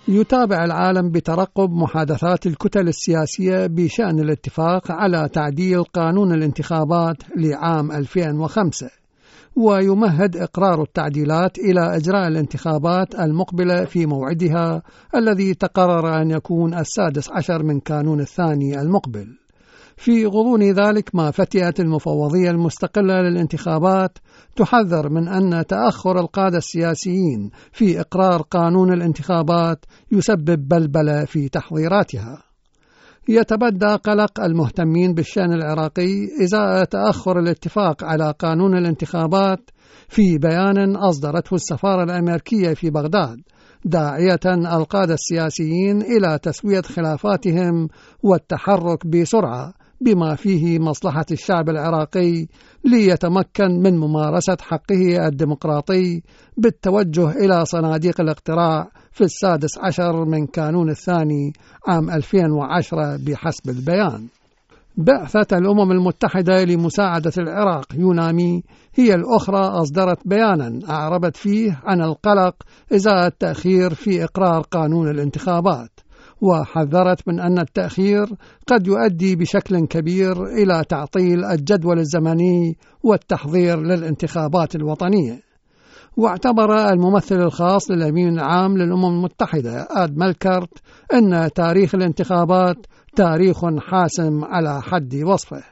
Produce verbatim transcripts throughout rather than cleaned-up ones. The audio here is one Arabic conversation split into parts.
يتابع العالم بترقب محادثات الكتل السياسية بشأن الاتفاق على تعديل قانون الانتخابات لعام ألفين وخمسة، ويمهد إقرار التعديلات إلى إجراء الانتخابات المقبلة في موعدها الذي تقرر أن يكون السادس عشر من كانون الثاني المقبل. في غضون ذلك ما فتئت المفوضية المستقلة للانتخابات تحذر من أن تأخر القادة السياسيين في إقرار قانون الانتخابات يسبب بلبلة في تحضيراتها. يتبدى قلق المهتمين بالشأن العراقي إزاء تأخر الاتفاق على قانون الانتخابات في بيان أصدرته السفارة الأمريكية في بغداد، داعية القادة السياسيين إلى تسوية خلافاتهم والتحرك بسرعة بما فيه مصلحة الشعب العراقي ليتمكن من ممارسة حقه الديمقراطي بالتوجه إلى صناديق الاقتراع في السادس عشر من كانون الثاني عام ألفين وعشرة بحسب البيان. بعثة الأمم المتحدة لمساعدة العراق يونامي هي الأخرى أصدرت بيانا أعربت فيه عن القلق إزاء التأخير في إقرار قانون الانتخابات، وحذرت من أن التأخير قد يؤدي بشكل كبير إلى تعطيل الجدول الزمني والتحضير للانتخابات الوطنية. واعتبر الممثل الخاص للأمين العام للأمم المتحدة آد ملكرت أن تاريخ الانتخابات تاريخ حاسم على حد وصفه.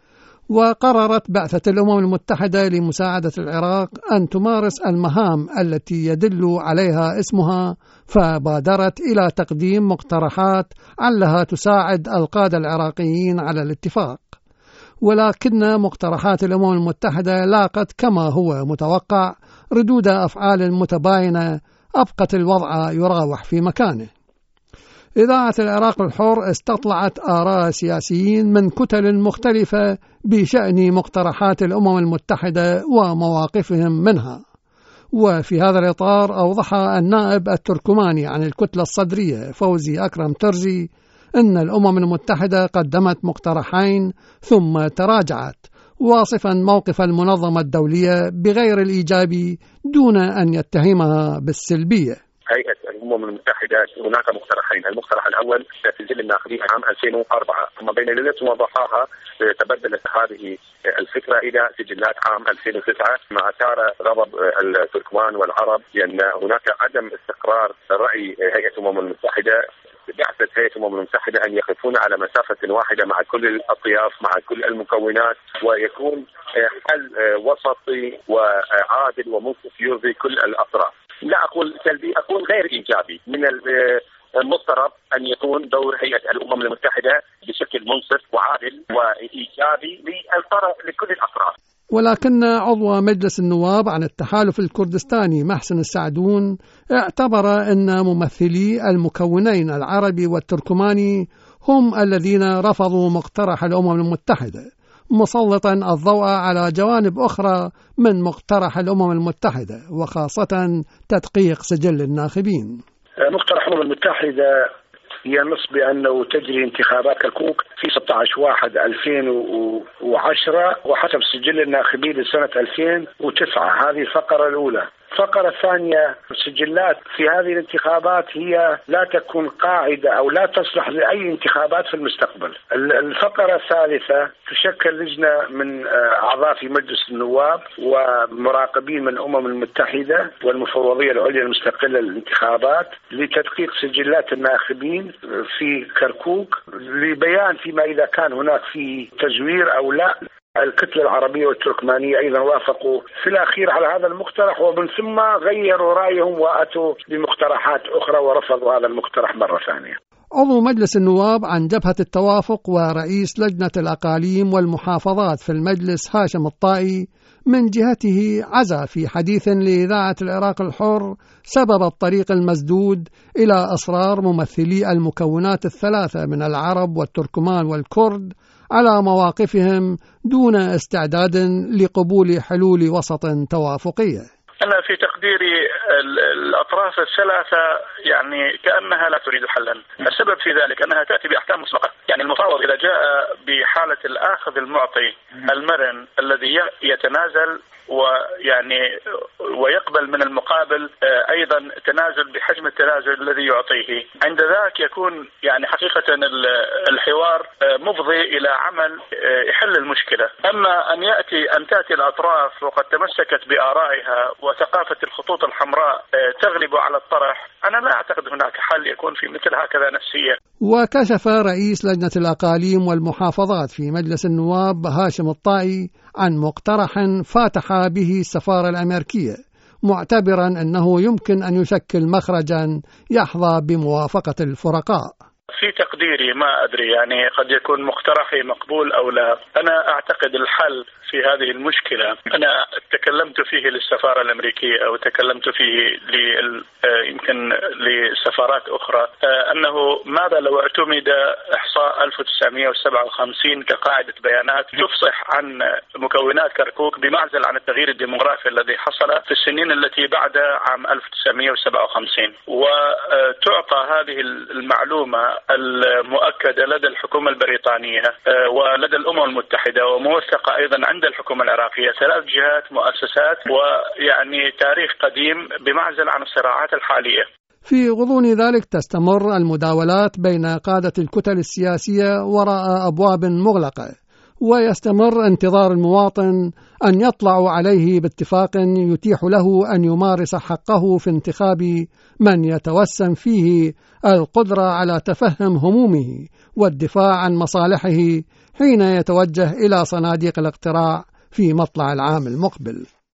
وقررت بعثة الأمم المتحدة لمساعدة العراق أن تمارس المهام التي يدل عليها اسمها، فبادرت إلى تقديم مقترحات علها تساعد القادة العراقيين على الاتفاق. ولكن مقترحات الأمم المتحدة لاقت كما هو متوقع ردود أفعال متباينة أبقت الوضع يراوح في مكانه. إذاعة العراق الحر استطلعت آراء سياسيين من كتل مختلفة بشأن مقترحات الأمم المتحدة ومواقفهم منها. وفي هذا الإطار أوضح النائب التركماني عن الكتلة الصدرية فوزي أكرم ترزي أن الأمم المتحدة قدمت مقترحين ثم تراجعت، واصفا موقف المنظمة الدولية بغير الإيجابي دون أن يتهمها بالسلبية. هيئة الأمم المتحدة هناك مقترحين، المقترح الأول سجل الناخبين عام ألفين وأربعة، ثم بين ليلة وضحاها تبدلت هذه الفكرة إلى سجلات عام ألفين وتسعة، مع أثار غضب التركمان والعرب لأن هناك عدم استقرار رأي هيئة الأمم المتحدة. بعثت هيئة الأمم المتحدة أن يقفون على مسافة واحدة مع كل الأطياف مع كل المكونات، ويكون حل وسطي وعادل ومنصف يرضي كل الأطراف. لا أقول سلبي، أقول غير إيجابي. من المفترض أن يكون دور هيئة الأمم المتحدة بشكل منصف وعادل وإيجابي للطرف لكل الأطراف. ولكن عضو مجلس النواب عن التحالف الكردستاني محسن السعدون اعتبر أن ممثلي المكونين العربي والتركماني هم الذين رفضوا مقترح الأمم المتحدة، مسلطا الضوء على جوانب أخرى من مقترح الأمم المتحدة وخاصة تدقيق سجل الناخبين. مقترح الأمم المتحدة ينص بأنه تجري انتخابات كركوك في ستة عشر واحد ألفين وعشرة وحسب سجل الناخبين لسنة ألفين وتسعة. هذه الفقرة الأولى. الفقرة الثانية، السجلات في هذه الانتخابات هي لا تكون قاعدة أو لا تصلح لأي انتخابات في المستقبل. الفقرة الثالثة، تشكل لجنة من أعضاء في مجلس النواب ومراقبين من الأمم المتحدة والمفوضية العليا المستقلة للانتخابات لتدقيق سجلات الناخبين في كركوك لبيان فيما إذا كان هناك في تزوير أو لا. الكتلة العربية والتركمانية أيضا وافقوا في الأخير على هذا المقترح، ومن ثم غيروا رأيهم وأتوا بمقترحات أخرى ورفضوا هذا المقترح مرة ثانية. عضو مجلس النواب عن جبهة التوافق ورئيس لجنة الأقاليم والمحافظات في المجلس هاشم الطائي من جهته عزى في حديث لإذاعة العراق الحر سبب الطريق المسدود إلى أصرار ممثلي المكونات الثلاثة من العرب والتركمان والكرد على مواقفهم دون استعداد لقبول حلول وسط توافقية. أنا في تقديري الأطراف الثلاثة يعني كأنها لا تريد حلا. السبب في ذلك أنها تأتي بأحكام مسبقة. يعني المفاوض إذا جاء بحالة الآخذ المعطي المرن الذي يتنازل ويعني ويقبل من المقابل أيضا تنازل بحجم التنازل الذي يعطيه، عند ذاك يكون يعني حقيقة الحوار مفضي إلى عمل يحل المشكلة. أما أن يأتي أن تأتي الأطراف وقد تمسكت بآرائها وثقافة الخطوط الحمراء تغلب على الطرح، أنا لا أعتقد هناك حل يكون في مثل هكذا نفسية. وكشف رئيس لجنة الأقاليم والمحافظات في مجلس النواب هاشم الطائي عن مقترح فاتح به السفارة الأمريكية، معتبرا أنه يمكن أن يشكل مخرجا يحظى بموافقة الفرقاء. في تقديري ما أدري، يعني قد يكون مقترحي مقبول أو لا. أنا أعتقد الحل في هذه المشكلة أنا تكلمت فيه للسفارة الأمريكية أو تكلمت فيه يمكن لسفارات أخرى، أنه ماذا لو اعتمد إحصاء ألف وتسعمئة وسبعة وخمسين كقاعدة بيانات تفصح عن مكونات كركوك بمعزل عن التغيير الديموغرافي الذي حصل في السنين التي بعد عام ألف وتسعمئة وسبعة وخمسين، وتعطى هذه المعلومة المؤكدة لدى الحكومة البريطانية ولدى الأمم المتحدة وموثقة أيضا عند الحكومة العراقية، ثلاث جهات مؤسسات ويعني تاريخ قديم بمعزل عن الصراعات الحالية. في غضون ذلك تستمر المداولات بين قادة الكتل السياسية وراء أبواب مغلقة، ويستمر انتظار المواطن أن يطلع عليه باتفاق يتيح له أن يمارس حقه في انتخاب من يتوسم فيه القدرة على تفهم همومه والدفاع عن مصالحه حين يتوجه إلى صناديق الاقتراع في مطلع العام المقبل.